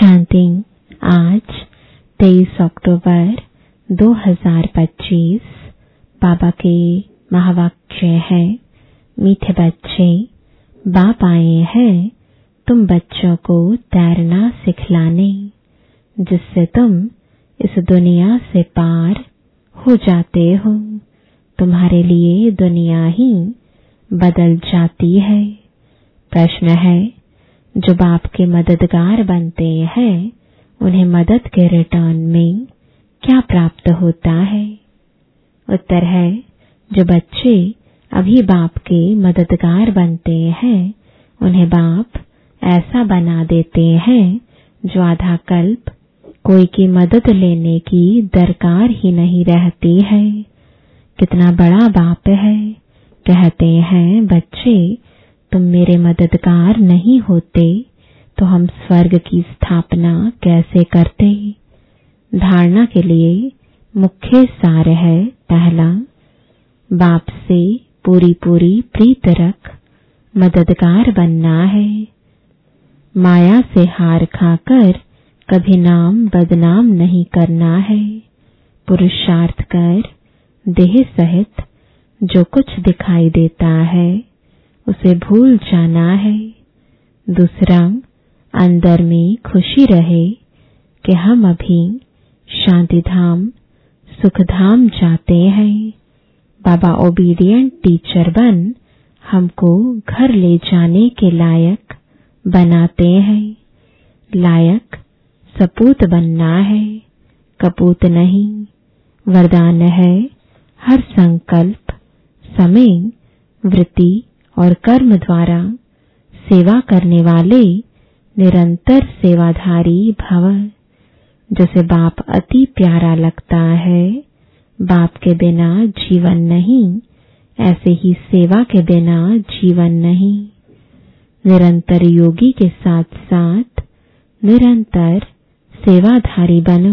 शांति। आज 23 अक्टूबर 2025 बाबा के महावाक्य है, मीठे बच्चे, बाप आए हैं तुम बच्चों को तैरना सिखलाने, जिससे तुम इस दुनिया से पार हो जाते हो। तुम्हारे लिए दुनिया ही बदल जाती है। प्रश्न है, जो बाप के मददगार बनते हैं उन्हें मदद के रिटर्न में क्या प्राप्त होता है? उत्तर है, जो बच्चे अभी बाप के मददगार बनते हैं उन्हें बाप ऐसा बना देते हैं जो आधा कल्प कोई की मदद लेने की दरकार ही नहीं रहती है। कितना बड़ा बाप है। कहते हैं, बच्चे तुम मेरे मददगार नहीं होते तो हम स्वर्ग की स्थापना कैसे करते? धारणा के लिए मुख्य सार है, पहला, बाप से पूरी पूरी प्रीत रख मददगार बनना है। माया से हार खाकर कभी नाम बदनाम नहीं करना है। पुरुषार्थ कर देह सहित जो कुछ दिखाई देता है उसे भूल जाना है। दूसरा, अंदर में खुशी रहे कि हम अभी शांति धाम सुख धाम जाते हैं। बाबा ओबीडिएंट टीचर बन हमको घर ले जाने के लायक बनाते हैं। लायक सपूत बनना है, कपूत नहीं। वरदान है, हर संकल्प, समय, वृत्ति और कर्म द्वारा सेवा करने वाले निरंतर सेवाधारी भव। जैसे बाप अति प्यारा लगता है, बाप के बिना जीवन नहीं, ऐसे ही सेवा के बिना जीवन नहीं। निरंतर योगी के साथ साथ निरंतर सेवाधारी बनो।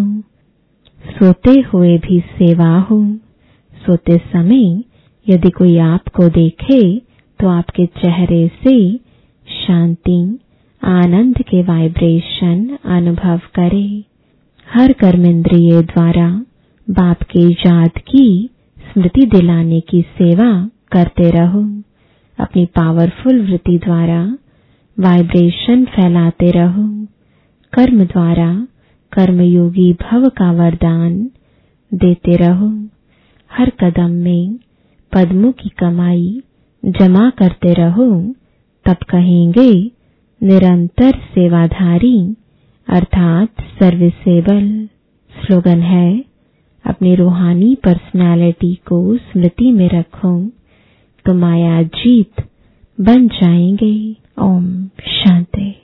सोते हुए भी सेवा हो। सोते समय यदि कोई आपको देखे तो आपके चेहरे से शांति, आनंद के वाइब्रेशन अनुभव करे। हर कर्मेंद्रिय द्वारा बाप के याद की स्मृति दिलाने की सेवा करते रहो। अपनी पावरफुल वृत्ति द्वारा वाइब्रेशन फैलाते रहो। कर्म द्वारा कर्मयोगी भव का वरदान देते रहो। हर कदम में पद्मों की कमाई जमा करते रहो, तब कहेंगे निरंतर सेवाधारी अर्थात सर्विसेबल। स्लोगन है, अपनी रूहानी पर्सनालिटी को स्मृति में रखो तो माया जीत बन जाएंगे। ओम शांति।